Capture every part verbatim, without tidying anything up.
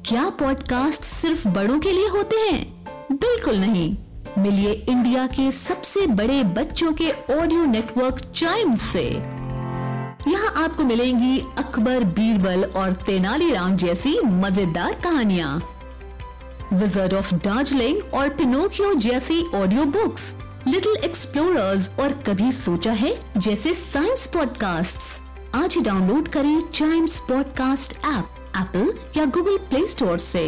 क्या पॉडकास्ट सिर्फ बड़ों के लिए होते हैं? बिल्कुल नहीं। मिलिए इंडिया के सबसे बड़े बच्चों के ऑडियो नेटवर्क चाइम्स से। यहाँ आपको मिलेंगी अकबर, बीरबल और तेनालीराम जैसी मजेदार कहानियाँ, विज़र्ड ऑफ दार्जिलिंग और पिनोकियो जैसी ऑडियो बुक्स, लिटिल एक्सप्लोरर्स और कभी सोचा है जैसे साइंस पॉडकास्ट्स। आज ही डाउनलोड करें चाइम्स पॉडकास्ट ऐप एप्पल या गूगल प्ले स्टोर से।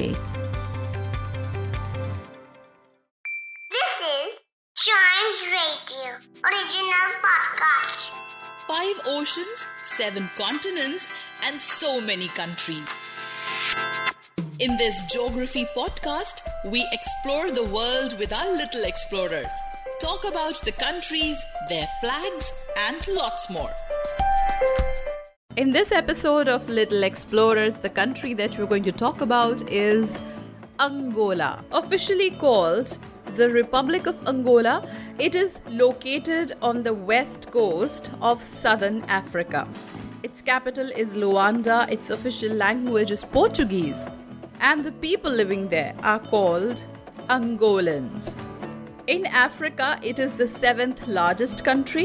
This is Chimes Radio original podcast. Five oceans, seven continents, and so many countries. In this geography podcast, we explore the world with our little explorers. Talk about the countries, their flags, and lots more. In this episode of Little Explorers, the country that we're going to talk about is Angola. Officially called the Republic of Angola, it is located on the west coast of southern Africa. Its capital is Luanda, its official language is Portuguese, and the people living there are called Angolans. In Africa, it is the seventh largest country.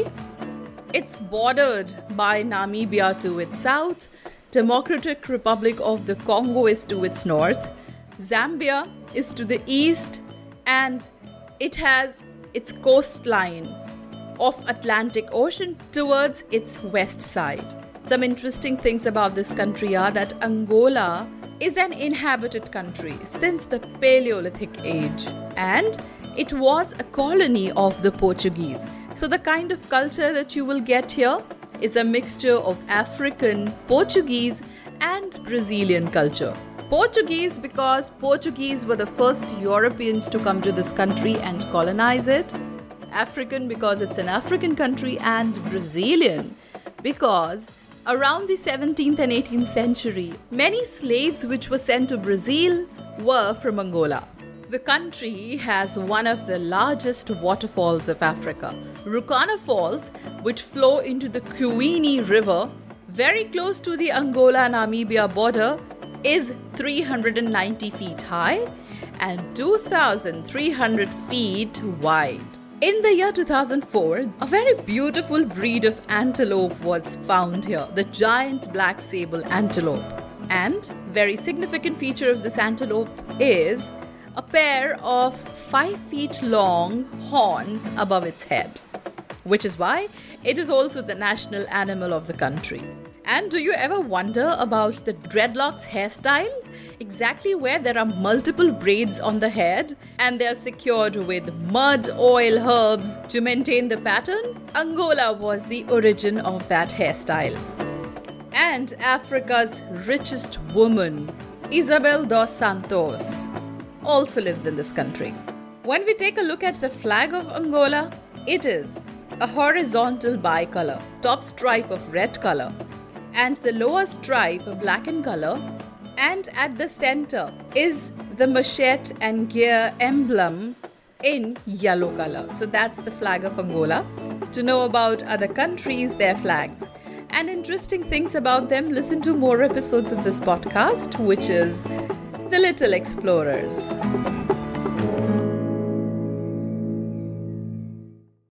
It's bordered by Namibia to its south, Democratic Republic of the Congo is to its north, Zambia is to the east, and it has its coastline of Atlantic Ocean towards its west side. Some interesting things about this country are that Angola is an inhabited country since the Paleolithic age, and it was a colony of the Portuguese. So the kind of culture that you will get here is a mixture of African, Portuguese and Brazilian culture. Portuguese because Portuguese were the first Europeans to come to this country and colonize it. African because it's an African country, and Brazilian because around the seventeenth and eighteenth century, many slaves which were sent to Brazil were from Angola. The country has one of the largest waterfalls of Africa, Rucana Falls, which flow into the Kuini River, very close to the Angola-Namibia border, is three hundred ninety feet high and two thousand three hundred feet wide. In the year two thousand four, a very beautiful breed of antelope was found here, the giant black sable antelope. And very significant feature of this antelope is a pair of five feet long horns above its head, which is why it is also the national animal of the country. And do you ever wonder about the dreadlocks hairstyle? Exactly where there are multiple braids on the head and they are secured with mud, oil, herbs to maintain the pattern? Angola was the origin of that hairstyle. And Africa's richest woman, Isabel dos Santos, also lives in this country. When we take a look at the flag of Angola, it is a horizontal bicolor, top stripe of red color, and the lower stripe black in color, and at the center is the machete and gear emblem in yellow color. So that's the flag of Angola. To know about other countries, their flags, and interesting things about them, listen to more episodes of this podcast, which is The Little Explorers.